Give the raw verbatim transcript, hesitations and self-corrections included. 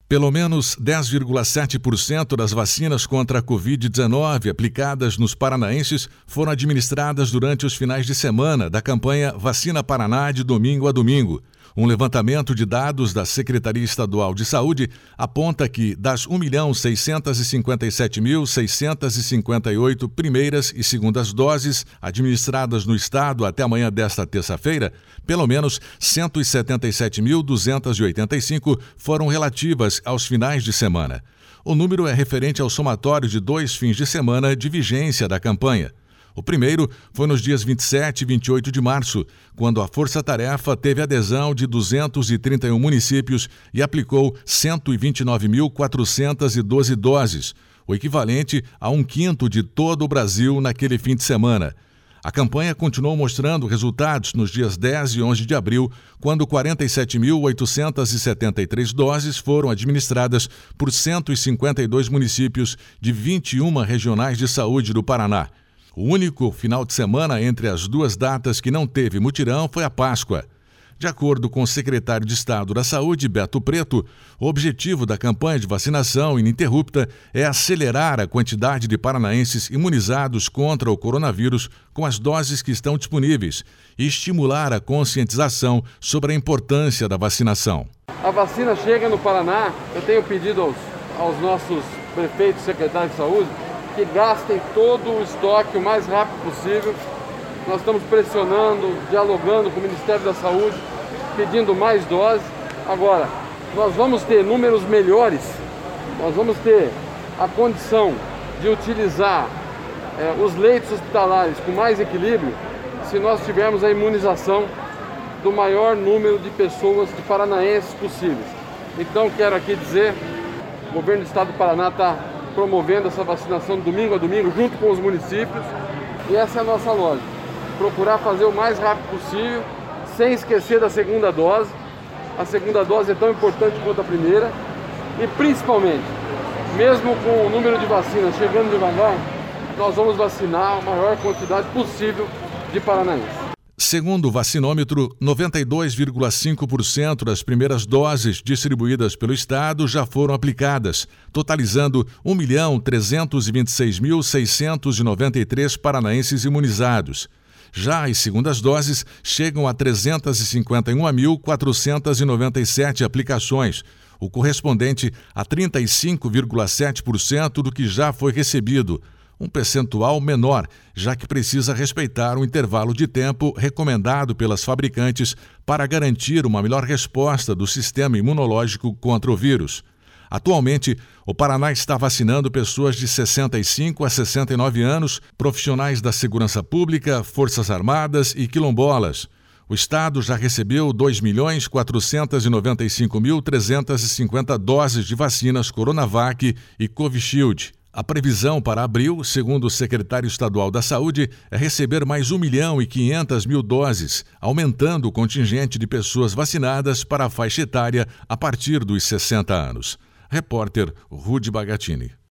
Pelo menos dez vírgula sete por cento das vacinas contra a covid dezenove aplicadas nos paranaenses foram administradas durante os finais de semana da campanha Vacina Paraná de domingo a domingo. Um levantamento de dados da Secretaria Estadual de Saúde aponta que, das um milhão seiscentos e cinquenta e sete mil seiscentos e cinquenta e oito primeiras e segundas doses administradas no estado até amanhã desta terça-feira, pelo menos cento e setenta e sete mil duzentos e oitenta e cinco foram relativas aos finais de semana. O número é referente ao somatório de dois fins de semana de vigência da campanha. O primeiro foi nos dias vinte e sete e vinte e oito de março, quando a Força Tarefa teve adesão de duzentos e trinta e um municípios e aplicou cento e vinte e nove mil quatrocentas e doze doses, o equivalente a um quinto de todo o Brasil naquele fim de semana. A campanha continuou mostrando resultados nos dias dez e onze de abril, quando quarenta e sete mil oitocentas e setenta e três doses foram administradas por cento e cinquenta e dois municípios de vinte e uma regionais de saúde do Paraná. O único final de semana entre as duas datas que não teve mutirão foi a Páscoa. De acordo com o secretário de Estado da Saúde, Beto Preto, o objetivo da campanha de vacinação ininterrupta é acelerar a quantidade de paranaenses imunizados contra o coronavírus com as doses que estão disponíveis e estimular a conscientização sobre a importância da vacinação. A vacina chega no Paraná, eu tenho pedido aos, aos nossos prefeitos e secretários de saúde que gastem todo o estoque o mais rápido possível. Nós estamos pressionando, dialogando com o Ministério da Saúde, pedindo mais doses. Agora, nós vamos ter números melhores, nós vamos ter a condição de utilizar é, os leitos hospitalares com mais equilíbrio se nós tivermos a imunização do maior número de pessoas, de paranaenses possíveis. Então, quero aqui dizer, o governo do Estado do Paraná está promovendo essa vacinação domingo a domingo, junto com os municípios, e essa é a nossa lógica, procurar fazer o mais rápido possível, sem esquecer da segunda dose. A segunda dose é tão importante quanto a primeira, e principalmente, mesmo com o número de vacinas chegando devagar, nós vamos vacinar a maior quantidade possível de paranaenses. Segundo o vacinômetro, noventa e dois vírgula cinco por cento das primeiras doses distribuídas pelo Estado já foram aplicadas, totalizando um milhão trezentos e vinte e seis mil seiscentos e noventa e três paranaenses imunizados. Já as segundas doses chegam a trezentos e cinquenta e um mil quatrocentos e noventa e sete aplicações, o correspondente a trinta e cinco vírgula sete por cento do que já foi recebido. Um percentual menor, já que precisa respeitar o intervalo de tempo recomendado pelas fabricantes para garantir uma melhor resposta do sistema imunológico contra o vírus. Atualmente, o Paraná está vacinando pessoas de sessenta e cinco a sessenta e nove anos, profissionais da segurança pública, forças armadas e quilombolas. O Estado já recebeu dois milhões quatrocentos e noventa e cinco mil trezentos e cinquenta doses de vacinas Coronavac e Covishield. A previsão para abril, segundo o secretário estadual da Saúde, é receber mais um milhão e quinhentas mil doses, aumentando o contingente de pessoas vacinadas para a faixa etária a partir dos sessenta anos. Repórter Rudy Bagatini.